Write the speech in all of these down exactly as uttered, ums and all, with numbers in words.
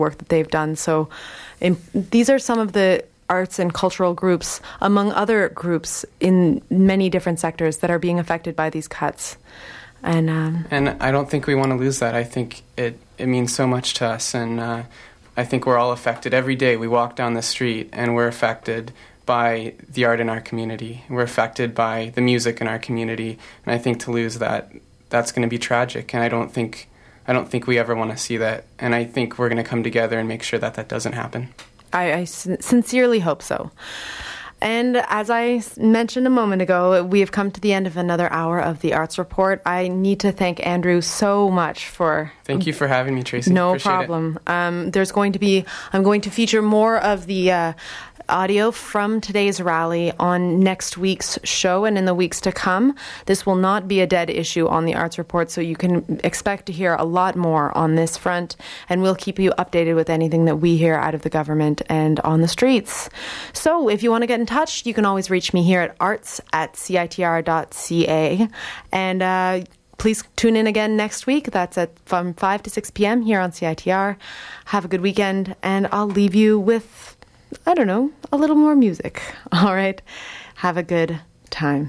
work that they've done. So in, these are some of the arts and cultural groups, among other groups in many different sectors, that are being affected by these cuts. And um, and I don't think we want to lose that. I think it, it means so much to us, and uh, I think we're all affected. Every day we walk down the street and we're affected by the art in our community. We're affected by the music in our community, and I think to lose that, that's going to be tragic, and I don't think I don't think we ever want to see that, and I think we're going to come together and make sure that that doesn't happen. I, I sincerely hope so. And as I mentioned a moment ago, we have come to the end of another hour of the Arts Report. I need to thank Andrew so much for... Thank you for having me, Tracy. No Appreciate problem. Um, there's going to be... I'm going to feature more of the... Uh, audio from today's rally on next week's show and in the weeks to come. This will not be a dead issue on the Arts Report, so you can expect to hear a lot more on this front, and we'll keep you updated with anything that we hear out of the government and on the streets. So if you want to get in touch, you can always reach me here at arts at c i t r dot c a, and uh, please tune in again next week. That's at from five to six p.m. here on C I T R. Have a good weekend, and I'll leave you with, I don't know, a little more music. All right. Have a good time.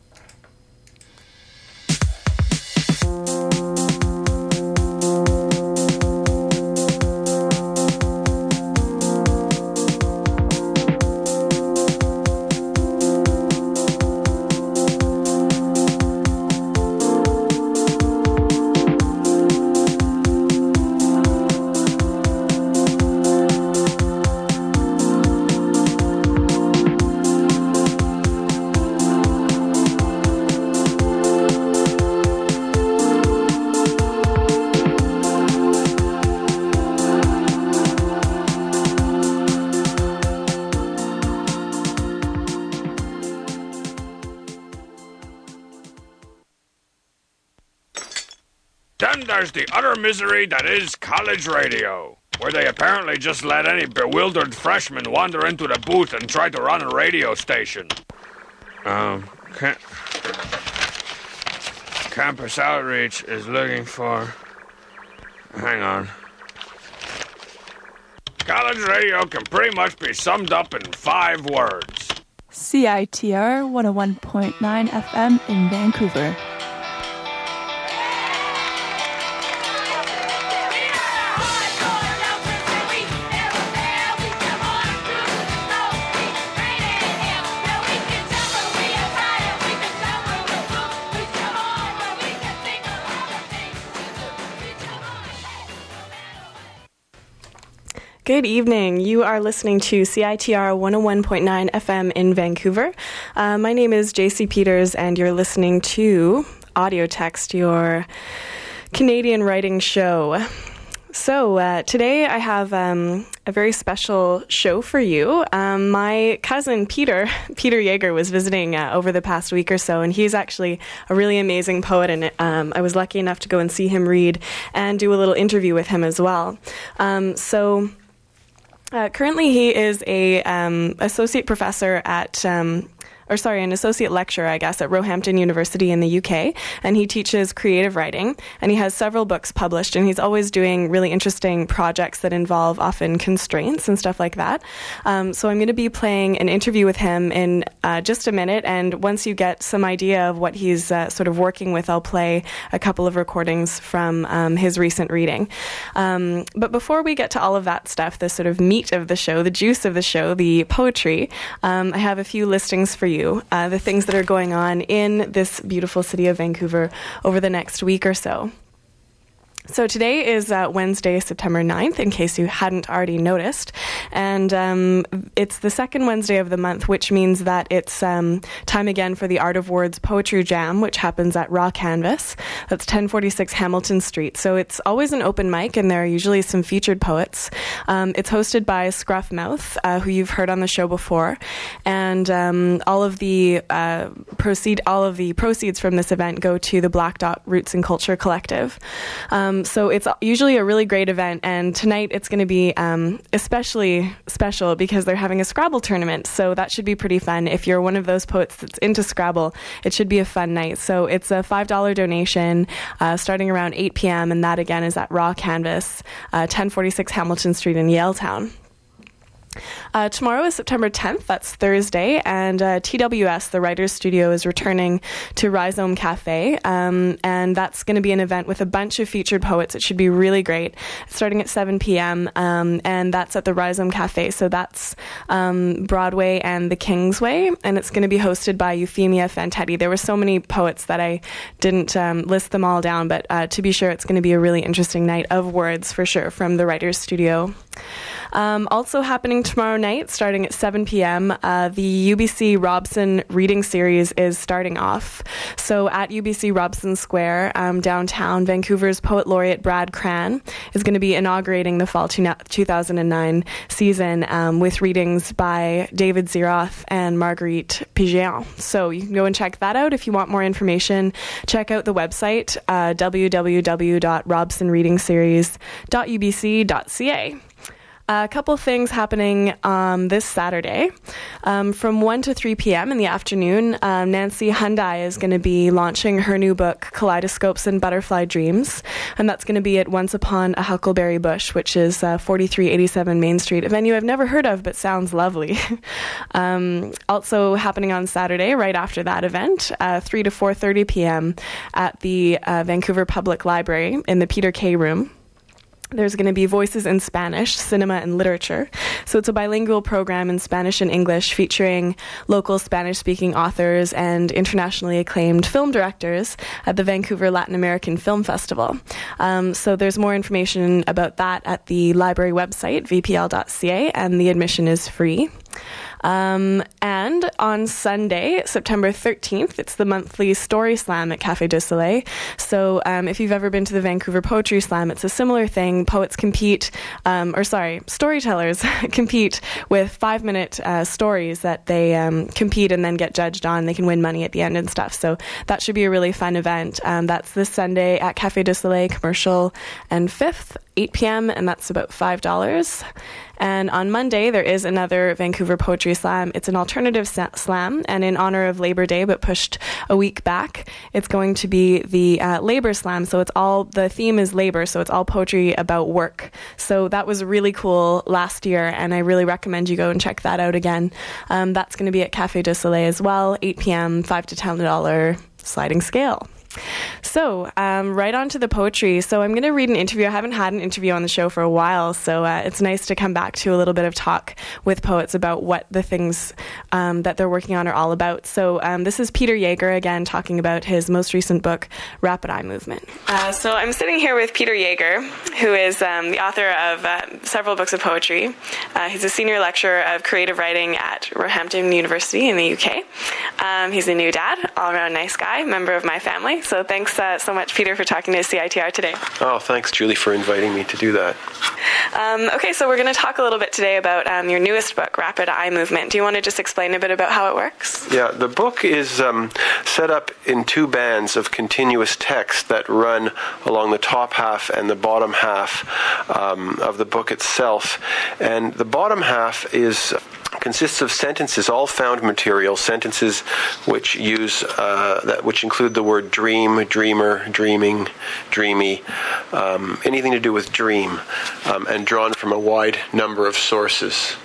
Then there's the utter misery that is college radio, where they apparently just let any bewildered freshman wander into the booth and try to run a radio station. Um, ca- Campus Outreach is looking for... Hang on. College radio can pretty much be summed up in five words. C I T R one oh one point nine F M in Vancouver. Good evening. You are listening to C I T R one oh one point nine F M in Vancouver. Uh, my name is J C Peters, and you're listening to Audio Text, your Canadian writing show. So uh, today I have um, a very special show for you. Um, my cousin Peter, Peter Yeager, was visiting uh, over the past week or so, and he's actually a really amazing poet, and um, I was lucky enough to go and see him read and do a little interview with him as well. Um, so... Uh, currently, he is a um, associate professor at, um, or sorry, an associate lecturer, I guess, at Roehampton University in the U K, and he teaches creative writing, and he has several books published, and he's always doing really interesting projects that involve often constraints and stuff like that. Um, so I'm going to be playing an interview with him in uh, just a minute, and once you get some idea of what he's uh, sort of working with, I'll play a couple of recordings from um, his recent reading. Um, but before we get to all of that stuff, the sort of meat of the show, the juice of the show, the poetry, um, I have a few listings for you, uh, the things that are going on in this beautiful city of Vancouver over the next week or so. So today is uh, Wednesday, September ninth, in case you hadn't already noticed. And um, it's the second Wednesday of the month, which means that it's um, time again for the Art of Words Poetry Jam, which happens at Raw Canvas. That's ten forty-six Hamilton Street. So it's always an open mic, and there are usually some featured poets. Um, it's hosted by Scruff Mouth, uh, who you've heard on the show before. And um, all of the uh, proceed, all of the proceeds from this event go to the Black Dot Roots and Culture Collective. Um, Um, so it's usually a really great event, and tonight it's going to be um, especially special because they're having a Scrabble tournament, so that should be pretty fun. If you're one of those poets that's into Scrabble, it should be a fun night. So it's a five dollars donation uh, starting around eight p.m., and that again is at Raw Canvas, uh, ten forty-six Hamilton Street in Yaletown. Uh, tomorrow is September tenth, that's Thursday, and uh, T W S, the Writers' Studio, is returning to Rhizome Cafe, um, and that's going to be an event with a bunch of featured poets. It should be really great. It's starting at seven p.m., um, and that's at the Rhizome Cafe, so that's um, Broadway and the Kingsway, and it's going to be hosted by Euphemia Fantetti. There were so many poets that I didn't um, list them all down, but uh, to be sure, it's going to be a really interesting night of words, for sure, from the Writers' Studio. Um, also happening tomorrow night, starting at seven p.m., uh, the U B C Robson reading series is starting off. So at U B C Robson Square, um, downtown, Vancouver's Poet Laureate Brad Cran is going to be inaugurating the fall two thousand nine season um, with readings by David Zeroth and Marguerite Pigeon. So you can go and check that out. If you want more information, check out the website, uh, w w w dot robson reading series dot u b c dot c a. A couple things happening um, this Saturday. Um, from one to three p.m. in the afternoon, um, Nancy Hyundai is going to be launching her new book, Kaleidoscopes and Butterfly Dreams, and that's going to be at Once Upon a Huckleberry Bush, which is uh, forty-three eighty-seven Main Street, a venue I've never heard of but sounds lovely. um, also happening on Saturday, right after that event, uh, three to four thirty p.m. at the uh, Vancouver Public Library in the Peter Kay Room. There's going to be Voices in Spanish, Cinema and Literature. So it's a bilingual program in Spanish and English featuring local Spanish-speaking authors and internationally acclaimed film directors at the Vancouver Latin American Film Festival. Um, so there's more information about that at the library website, v p l dot c a, and the admission is free. Um, and on Sunday, September thirteenth, it's the monthly Story Slam at Café du Soleil. So um, if you've ever been to the Vancouver Poetry Slam, it's a similar thing. Poets compete, um, or sorry, storytellers compete with five-minute uh, stories that they um, compete and then get judged on. They can win money at the end and stuff. So that should be a really fun event. Um, that's this Sunday at Café du Soleil, Commercial and Fifth, eight p.m., and that's about five dollars. And on Monday, there is another Vancouver Poetry Slam. It's an alternative slam, and in honor of Labor Day, but pushed a week back, it's going to be the uh, Labor Slam. So it's all, the theme is labor, so it's all poetry about work. So that was really cool last year, and I really recommend you go and check that out again. Um, that's going to be at Café du Soleil as well, eight p.m., five to ten dollars sliding scale. So, um, right on to the poetry. So I'm going to read an interview. I haven't had an interview on the show for a while, so uh, it's nice to come back to a little bit of talk with poets about what the things um, that they're working on are all about. So um, this is Peter Yeager, again, talking about his most recent book, Rapid Eye Movement. Uh, so I'm sitting here with Peter Yeager, who is um, the author of uh, several books of poetry. Uh, he's a senior lecturer of creative writing at Roehampton University in the U K. Um, he's a new dad, all-around nice guy, member of my family. So thanks uh, so much, Peter, for talking to C I T R today. Oh, thanks, Julie, for inviting me to do that. Um, okay, so we're going to talk a little bit today about um, your newest book, Rapid Eye Movement. Do you want to just explain a bit about how it works? Yeah, the book is um, set up in two bands of continuous text that run along the top half and the bottom half um, of the book itself. And the bottom half is consists of sentences, all found material, sentences which use uh, that which include the word dream, dreamer, dreaming, dreamy, um, anything to do with dream, um, and drawn from a wide number of sources.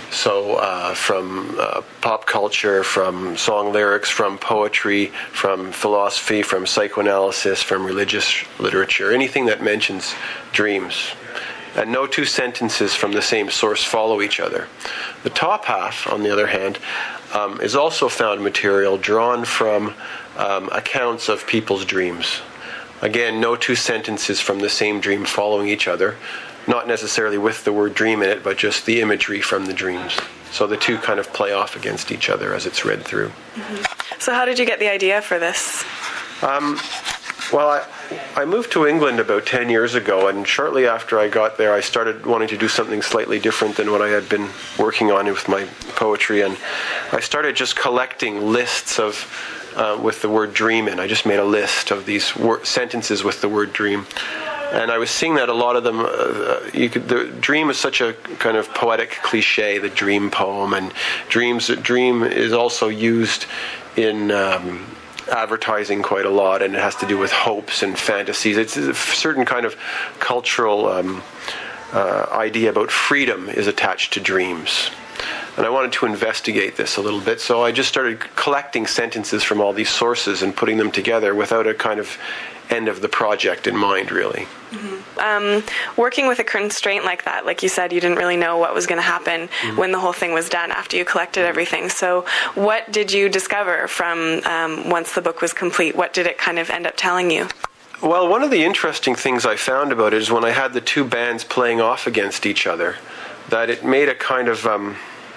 So uh, from uh, pop culture, from song lyrics, from poetry, from philosophy, from psychoanalysis, from religious literature, anything that mentions dreams. And no two sentences from the same source follow each other. The top half, on the other hand, um, is also found material drawn from um, accounts of people's dreams. Again, no two sentences from the same dream following each other, not necessarily with the word dream in it, but just the imagery from the dreams. So the two kind of play off against each other as it's read through. Mm-hmm. So how did you get the idea for this? Um, well, I, I moved to England about ten years ago, and shortly after I got there, I started wanting to do something slightly different than what I had been working on with my poetry, and I started just collecting lists of uh, with the word dream in. I just made a list of these wor- sentences with the word dream. And I was seeing that a lot of them, uh, you could, the dream is such a kind of poetic cliche, the dream poem, and dreams. Dream is also used in um, advertising quite a lot, and it has to do with hopes and fantasies. It's a certain kind of cultural um, uh, idea about freedom is attached to dreams. And I wanted to investigate this a little bit, so I just started collecting sentences from all these sources and putting them together without a kind of end of the project in mind, really. Mm-hmm. Um, working with a constraint like that, like you said, you didn't really know what was going to happen mm-hmm. when the whole thing was done after you collected mm-hmm. everything. So what did you discover from um, once the book was complete? What did it kind of end up telling you? Well, one of the interesting things I found about it is when I had the two bands playing off against each other, that it made a kind of um,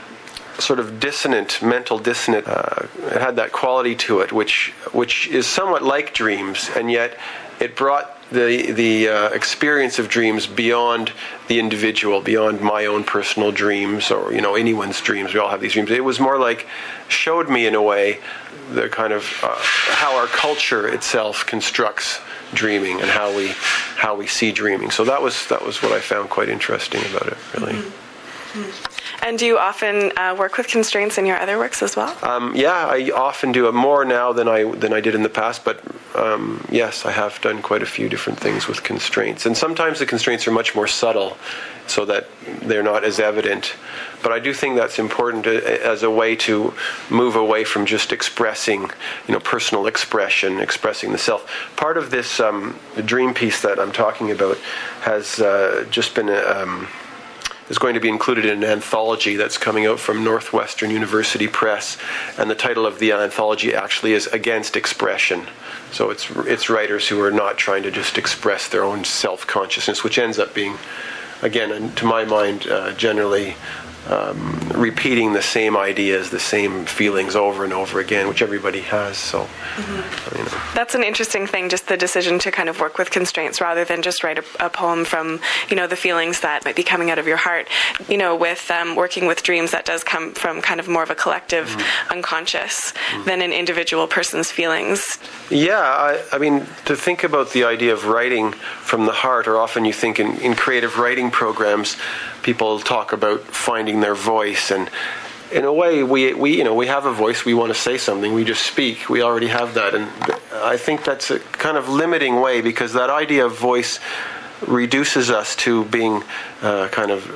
sort of dissonant, mental dissonant. Uh, it had that quality to it, which which is somewhat like dreams, and yet it brought the the uh, experience of dreams beyond the individual, beyond my own personal dreams, or you know anyone's dreams. We all have these dreams. It was more like showed me in a way the kind of uh, how our culture itself constructs dreaming and how we how we see dreaming. So that was that was what I found quite interesting about it, really. Mm-hmm. And do you often uh, work with constraints in your other works as well? Um, yeah, I often do it more now than I than I did in the past. But um, yes, I have done quite a few different things with constraints. And sometimes the constraints are much more subtle, so that they're not as evident. But I do think that's important as a way to move away from just expressing, you know, personal expression, expressing the self. Part of this um, dream piece that I'm talking about has uh, just been um, is going to be included in an anthology that's coming out from Northwestern University Press, and the title of the anthology actually is Against Expression. So it's it's writers who are not trying to just express their own self-consciousness, which ends up being, again, to my mind, uh, generally um, repeating the same ideas, the same feelings over and over again, which everybody has. So, mm-hmm. you know. That's an interesting thing, just the decision to kind of work with constraints rather than just write a, a poem from, you know, the feelings that might be coming out of your heart. You know, with um, working with dreams, that does come from kind of more of a collective mm-hmm. unconscious mm-hmm. than an individual person's feelings. Yeah, I, I mean, to think about the idea of writing from the heart, or often you think in, in creative writing programs, people talk about finding their voice, and in a way, we we you know we have a voice. We want to say something. We just speak. We already have that, and I think that's a kind of limiting way, because that idea of voice reduces us to being uh, kind of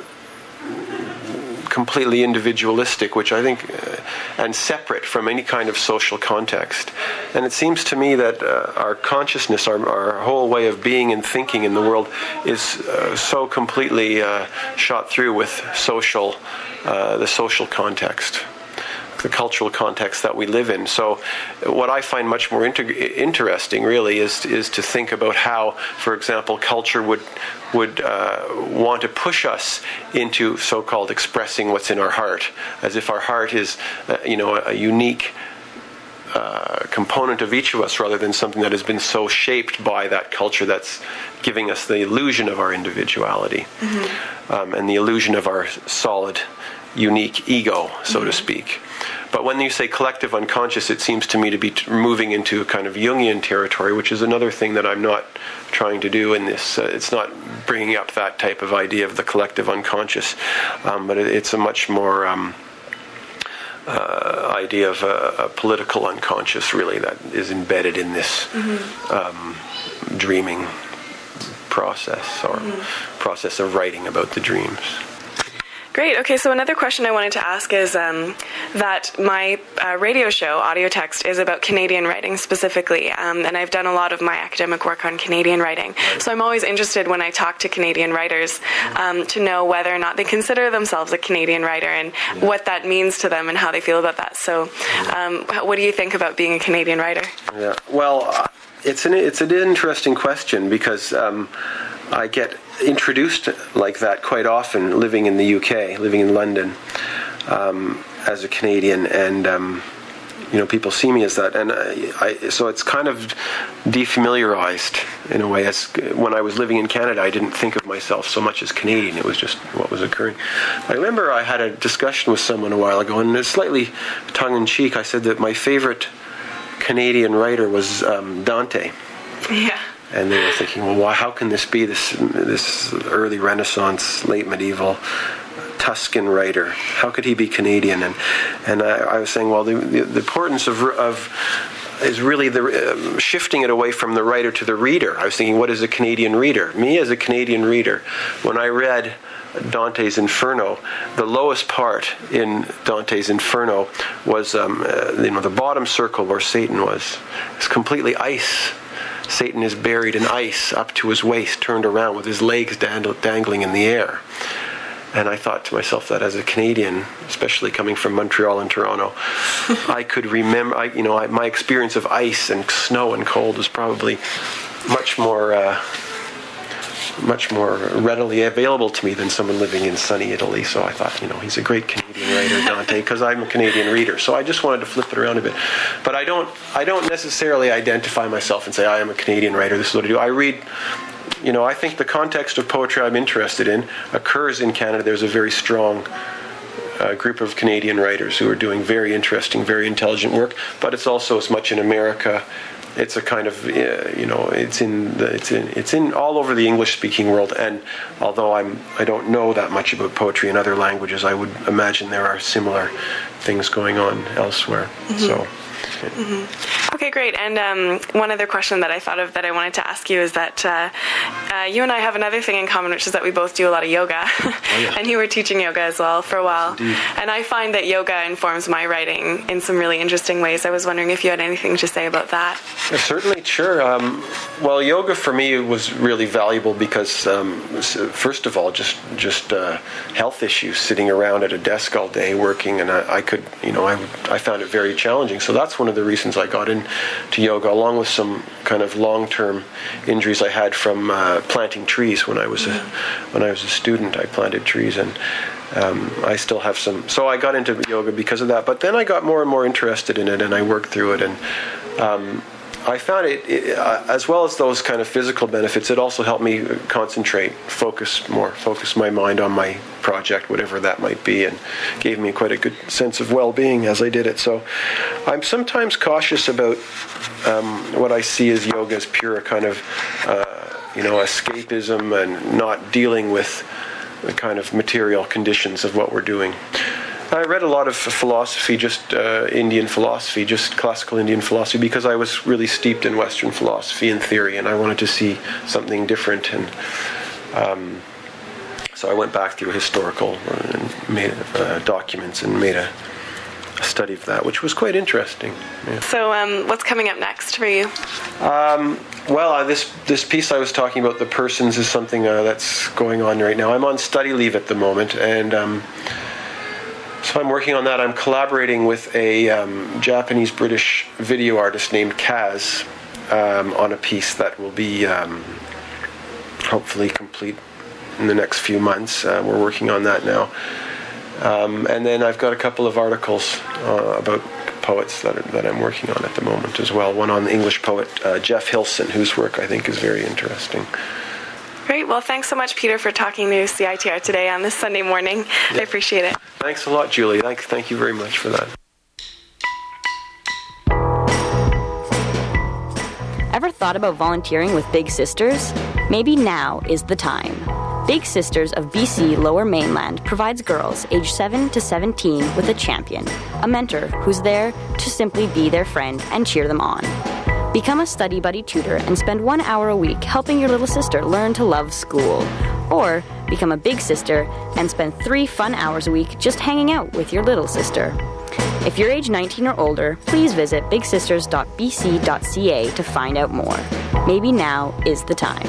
completely individualistic, which I think, uh, and separate from any kind of social context. And it seems to me that uh, our consciousness, our, our whole way of being and thinking in the world is uh, so completely uh, shot through with social, uh, the social context, the cultural context that we live in. So what I find much more inter- interesting really is is to think about how, for example, culture would would uh, want to push us into so-called expressing what's in our heart, as if our heart is uh, you know a unique uh, component of each of us, rather than something that has been so shaped by that culture that's giving us the illusion of our individuality mm-hmm. um, and the illusion of our solid, unique ego, so mm-hmm. to speak. But when you say collective unconscious, it seems to me to be t- moving into a kind of Jungian territory, which is another thing that I'm not trying to do in this. Uh, it's not bringing up that type of idea of the collective unconscious, um, but it, it's a much more um, uh, idea of a, a political unconscious, really, that is embedded in this mm-hmm. um, dreaming process, or mm-hmm. process of writing about the dreams. Great. Okay, so another question I wanted to ask is um, that my uh, radio show, Audio Text, is about Canadian writing specifically, um, and I've done a lot of my academic work on Canadian writing. So I'm always interested when I talk to Canadian writers um, to know whether or not they consider themselves a Canadian writer and what that means to them and how they feel about that. So um, what do you think about being a Canadian writer? Yeah. Well, uh, it's an it's an interesting question, because um, I get introduced like that quite often living in the U K, living in London um, as a Canadian, and um, you know, people see me as that, and I, I, so it's kind of defamiliarized in a way. As when I was living in Canada, I didn't think of myself so much as Canadian. It was just what was occurring. I remember I had a discussion with someone a while ago, and it's slightly tongue-in-cheek. I said that my favorite Canadian writer was um, Dante. Yeah. And they were thinking, well, why, how can this be, this this early Renaissance, late medieval Tuscan writer? How could he be Canadian? And and I, I was saying, well, the, the, the importance of of is really the uh, shifting it away from the writer to the reader. I was thinking, what is a Canadian reader? Me as a Canadian reader, when I read Dante's Inferno, the lowest part in Dante's Inferno was, um, uh, you know, the bottom circle where Satan was. It's completely ice. Satan is buried in ice up to his waist, turned around with his legs dang- dangling in the air. And I thought to myself that as a Canadian, especially coming from Montreal and Toronto, I could remember, I, you know, I, my experience of ice and snow and cold was probably much more, uh, much more readily available to me than someone living in sunny Italy. So I thought, you know, he's a great Canadian writer, Dante, because I'm a Canadian reader. So I just wanted to flip it around a bit. But I don't, I don't necessarily identify myself and say I am a Canadian writer. This is what I do. I read. You know, I think the context of poetry I'm interested in occurs in Canada. There's a very strong uh, group of Canadian writers who are doing very interesting, very intelligent work. But it's also as much in America. It's a kind of, uh, you know, it's in the, it's in it's in all over the English-speaking world. And although I'm I don't know that much about poetry in other languages, I would imagine there are similar things going on elsewhere. Mm-hmm. So. Mm-hmm. Okay, great. And um, one other question that I thought of that I wanted to ask you is that uh, uh, you and I have another thing in common, which is that we both do a lot of yoga. Oh, yeah. And you were teaching yoga as well for a while. Indeed. And I find that yoga informs my writing in some really interesting ways. I was wondering if you had anything to say about that. Yeah, certainly, sure. Um, well, yoga for me was really valuable because, um, first of all, just just uh, health issues, sitting around at a desk all day working, and I, I could, you know, I, I found it very challenging. So that's one of the reasons I got into yoga, along with some kind of long-term injuries I had from uh, planting trees when I was a when I was a student. I planted trees, and um, I still have some. So I got into yoga because of that. But then I got more and more interested in it, and I worked through it, and um, I found it, it uh, as well as those kind of physical benefits, it also helped me concentrate, focus more, focus my mind on my project, whatever that might be, and gave me quite a good sense of well-being as I did it. So I'm sometimes cautious about um, what I see as yoga as pure kind of, uh, you know, escapism and not dealing with the kind of material conditions of what we're doing. I read a lot of philosophy, just uh, Indian philosophy, just classical Indian philosophy, because I was really steeped in Western philosophy and theory, and I wanted to see something different. And um, so I went back through historical and made uh, documents and made a, a study of that, which was quite interesting. Yeah. So um, what's coming up next for you? Um, well, uh, this this piece I was talking about, The Persons, is something uh, that's going on right now. I'm on study leave at the moment, and um, so I'm working on that. I'm collaborating with a um, Japanese-British video artist named Kaz um, on a piece that will be um, hopefully complete in the next few months. Uh, we're working on that now. Um, and then I've got a couple of articles uh, about poets that, are, that I'm working on at the moment as well. One on the English poet uh, Jeff Hilson, whose work I think is very interesting. Great. Well, thanks so much, Peter, for talking to C I T R today on this Sunday morning. Yeah. I appreciate it. Thanks a lot, Julie. Thank, thank you very much for that. Ever thought about volunteering with Big Sisters? Maybe now is the time. Big Sisters of B C Lower Mainland provides girls aged seven to seventeen with a champion, a mentor who's there to simply be their friend and cheer them on. Become a study buddy tutor and spend one hour a week helping your little sister learn to love school. Or become a big sister and spend three fun hours a week just hanging out with your little sister. If you're age nineteen or older, please visit big sisters dot b c dot c a to find out more. Maybe now is the time.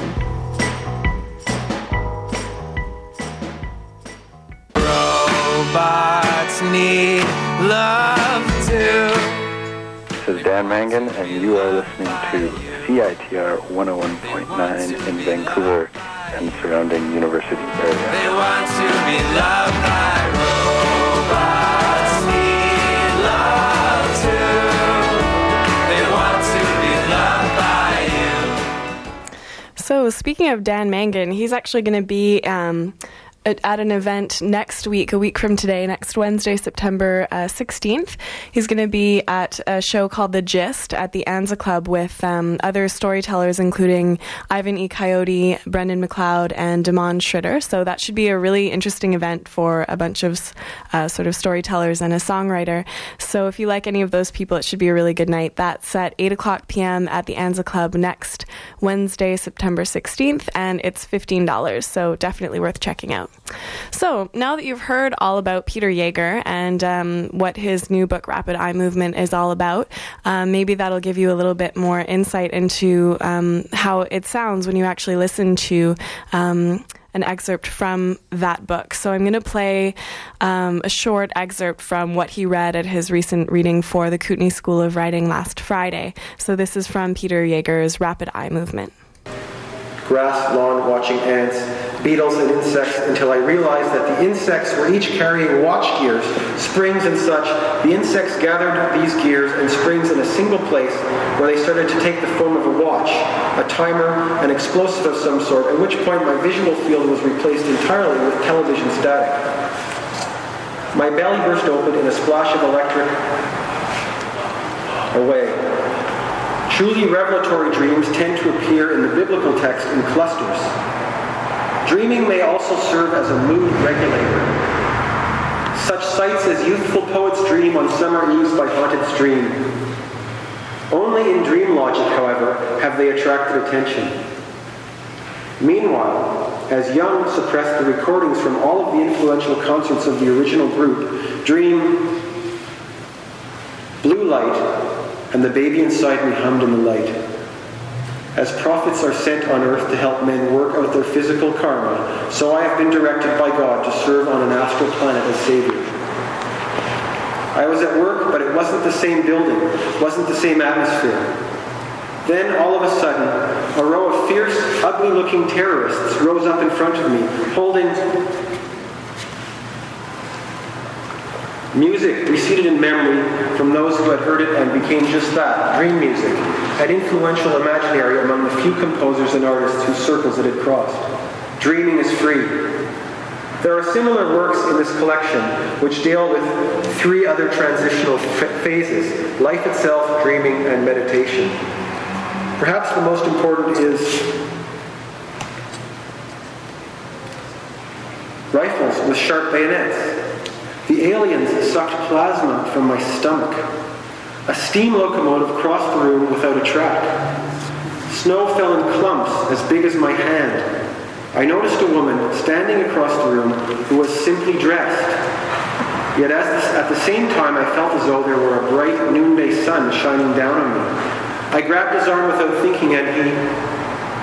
Robots need love too. This is Dan Mangan, and you are listening to C I T R one oh one point nine in Vancouver and surrounding university area. They want to be loved by robots, need love too. They want to be loved by you. So, speaking of Dan Mangan, he's actually going to be um, at, at an event next week, a week from today, next Wednesday, September uh, sixteenth. He's going to be at a show called The Gist at the Anza Club with um, other storytellers, including Ivan E. Coyote, Brendan McLeod, and Damon Schritter. So that should be a really interesting event for a bunch of uh, sort of storytellers and a songwriter. So if you like any of those people, it should be a really good night. That's at eight o'clock p.m. at the Anza Club next Wednesday, September sixteenth, and it's fifteen dollars, so definitely worth checking out. So now that you've heard all about Peter Yeager and um, what his new book, Rapid Eye Movement, is all about, um, maybe that'll give you a little bit more insight into um, how it sounds when you actually listen to um, an excerpt from that book. So I'm going to play um, a short excerpt from what he read at his recent reading for the Kootenai School of Writing last Friday. So this is from Peter Yeager's Rapid Eye Movement. Grass, lawn, watching ants, beetles, and insects until I realized that the insects were each carrying watch gears, springs, and such. The insects gathered these gears and springs in a single place where they started to take the form of a watch, a timer, an explosive of some sort, at which point my visual field was replaced entirely with television static. My belly burst open in a splash of electric away. Truly revelatory dreams tend to appear in the biblical text in clusters. Dreaming may also serve as a mood regulator. Such sights as youthful poets dream on summer eves by haunted stream. Only in dream logic, however, have they attracted attention. Meanwhile, as Young suppressed the recordings from all of the influential concerts of the original group, Dream, Blue Light, and the baby inside me hummed in the light. As prophets are sent on earth to help men work out their physical karma, so I have been directed by God to serve on an astral planet as Savior. I was at work, but it wasn't the same building, wasn't the same atmosphere. Then, all of a sudden, a row of fierce, ugly-looking terrorists rose up in front of me, holding music receded in memory from those who had heard it and became just that, dream music, an influential imaginary among the few composers and artists whose circles it had crossed. Dreaming is free. There are similar works in this collection which deal with three other transitional f- phases, life itself, dreaming, and meditation. Perhaps the most important is rifles with sharp bayonets. The aliens sucked plasma from my stomach. A steam locomotive crossed the room without a track. Snow fell in clumps as big as my hand. I noticed a woman standing across the room who was simply dressed. Yet as the, at the same time I felt as though there were a bright noonday sun shining down on me. I grabbed his arm without thinking and he...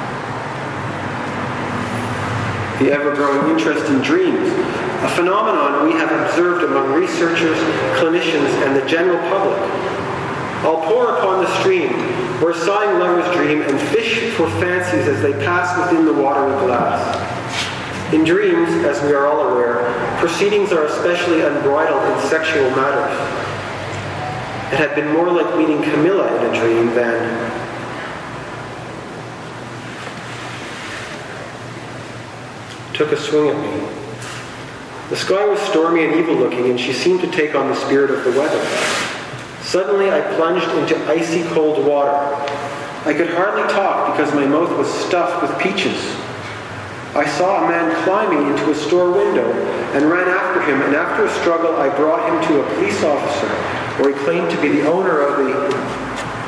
The ever-growing interest in dreams, a phenomenon we have observed among researchers, clinicians, and the general public. I'll pour upon the stream, where sighing lovers dream and fish for fancies as they pass within the watery glass. In dreams, as we are all aware, proceedings are especially unbridled in sexual matters. It had been more like meeting Camilla in a dream than... took a swing at me. The sky was stormy and evil-looking, and she seemed to take on the spirit of the weather. Suddenly, I plunged into icy cold water. I could hardly talk because my mouth was stuffed with peaches. I saw a man climbing into a store window and ran after him, and after a struggle, I brought him to a police officer, where he claimed to be the owner of the...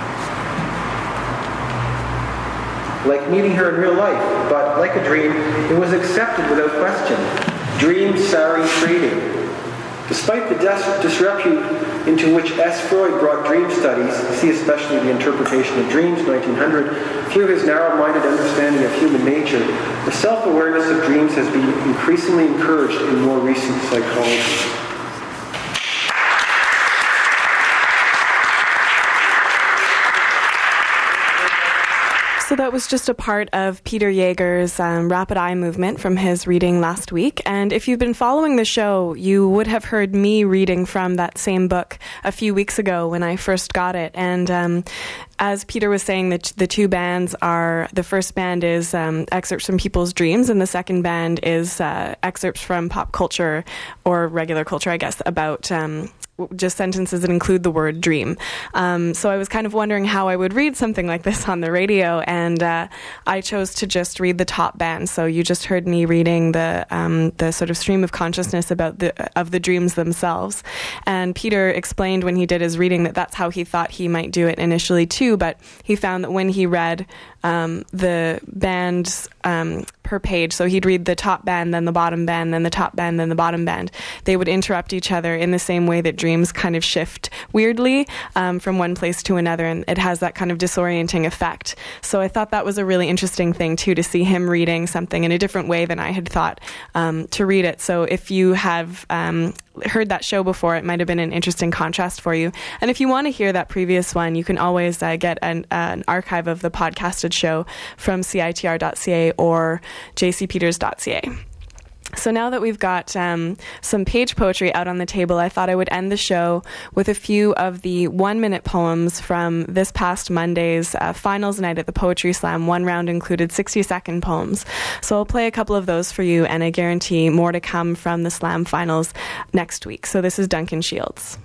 like meeting her in real life, but like a dream, it was accepted without question. Dream sari trading. Despite the dis- disrepute into which S. Freud brought dream studies, see especially the interpretation of dreams, nineteen hundred, through his narrow-minded understanding of human nature, the self-awareness of dreams has been increasingly encouraged in more recent psychology. So that that was just a part of Peter Yeager's um, Rapid Eye Movement from his reading last week. And if you've been following the show, you would have heard me reading from that same book a few weeks ago when I first got it. And um, as Peter was saying, the, the two bands are, the first band is um, excerpts from people's dreams, and the second band is uh, excerpts from pop culture, or regular culture, I guess, about um, just sentences that include the word dream. Um, so I was kind of wondering how I would read something like this on the radio, and uh, I chose to just read the top band. So you just heard me reading the um, the sort of stream of consciousness about the of the dreams themselves. And Peter explained when he did his reading that that's how he thought he might do it initially too, but he found that when he read um, the bands um, per page, so he'd read the top band, then the bottom band, then the top band, then the bottom band, they would interrupt each other in the same way that dreams kind of shift weirdly um, from one place to another, and it has that kind of disorienting effect. So I thought that was a really interesting thing too, to see him reading something in a different way than I had thought um, to read it. So if you have um, heard that show before, it might have been an interesting contrast for you. And if you want to hear that previous one, you can always uh, get an, uh, an archive of the podcasted show from C I T R dot C A or j c peters dot c a. So now that we've got um, some page poetry out on the table, I thought I would end the show with a few of the one-minute poems from this past Monday's uh, finals night at the Poetry Slam. One round included sixty-second poems. So I'll play a couple of those for you, and I guarantee more to come from the Slam finals next week. So this is Duncan Shields.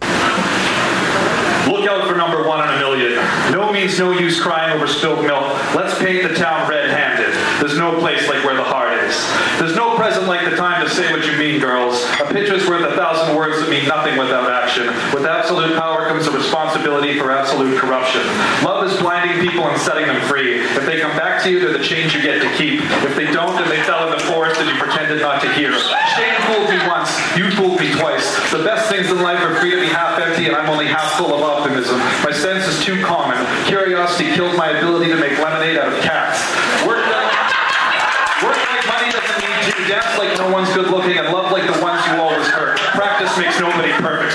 Look out for number one in a million. No means no use crying over spilled milk. Let's paint the town red-handed. There's no place like where the heart is. There's no present like the time to say what you mean, girls. A picture's worth a thousand words that mean nothing without action. With absolute power comes a responsibility for absolute corruption. Love is blinding people and setting them free. If they come back to you, they're the change you get to keep. If they don't, then they fell in the forest and you pretended not to hear. Shane fooled me once, you fooled me twice. The best things in life are free to be half empty, and I'm only half full of optimism. My sense is too common. Curiosity killed my ability to make lemonade out of cats. Work like, work like money doesn't need to. Dance like no one's good looking, and love like the ones you always hurt. Practice makes nobody perfect.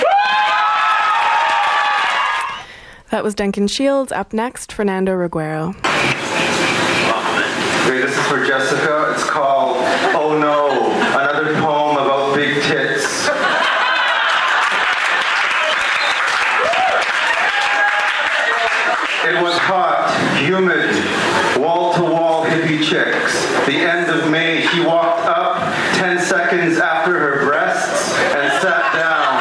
That was Duncan Shields. Up next, Fernando Reguero. Okay, this is for Jessica. It's called Oh No, another poem about big tits. It was hot, humid, wall-to-wall hippie chicks. The end of May, she walked up ten seconds after her breasts and sat down.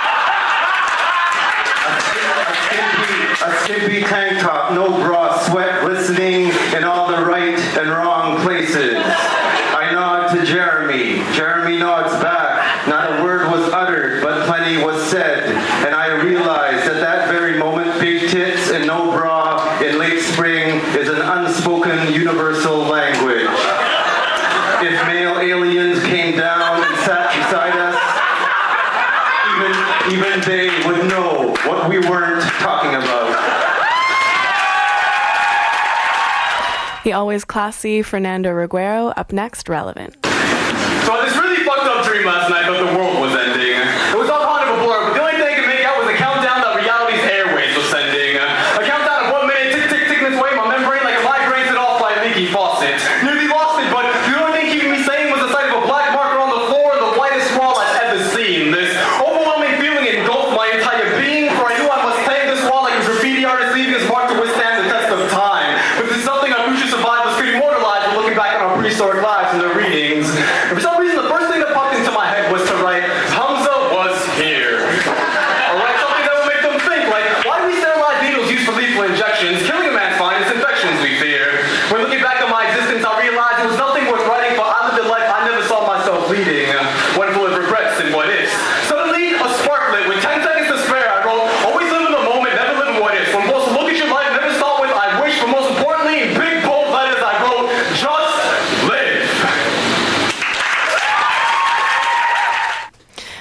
A skimpy, a skimpy tank top, no bra, sweat glistening in all the right and wrong places. I nod to Jeremy. Jeremy nods back. Not a word was uttered, but plenty was said. And I realized at that very moment, big tits and no bra in late spring is an unspoken universal language. If male aliens came down and sat beside us, even, even they would know what we weren't talking about. The always classy Fernando Reguero. Up next, Relevant. So I had this really fucked up dream last night that the world was ending. It was all kind of a blur, but the only thing I could make out was a countdown that reality's airwaves was sending. A countdown of one minute, tick, tick, tick this way, my membrane like a migraine set off by a leaky faucet. Nearly lost it, but the only thing keeping me sane was the sight of a black marker on the floor and the whitest wall I'd ever seen. This overwhelming feeling engulfed my entire being, for I knew I must tag this wall like a graffiti artist leaving his mark to withstand the test of time. But this is something our future survivors could immortalize when looking back on our prehistoric lives and their readings. And for some reason, the first thing that popped into my head was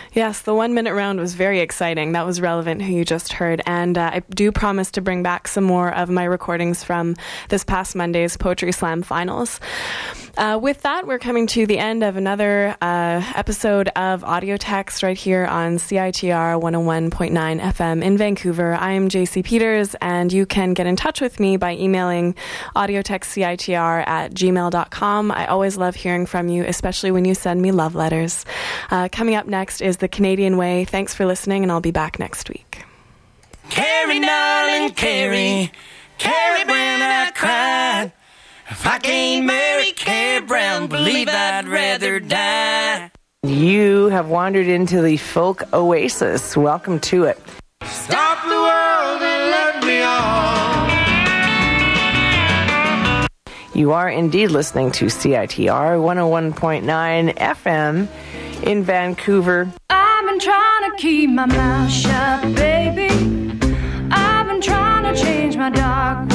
Yes, the one-minute round was very exciting. That was Relevant, who you just heard. And uh, I do promise to bring back some more of my recordings from this past Monday's Poetry Slam finals. Uh, with that, we're coming to the end of another uh, episode of Audio Text right here on C I T R one oh one point nine F M in Vancouver. I am J C Peters, and you can get in touch with me by emailing audiotextcitr at gmail dot com. I always love hearing from you, especially when you send me love letters. Uh, coming up next is The Canadian Way. Thanks for listening, and I'll be back next week. Carrie, darling, Carrie, Carrie, when I cried, if I can't marry Carrie Brown, believe I'd rather die. You have wandered into the folk oasis. Welcome to it. Stop the world and let me on. You are indeed listening to C I T R one oh one point nine F M in Vancouver. I've been trying to keep my mouth shut, baby. I've been trying to change my dark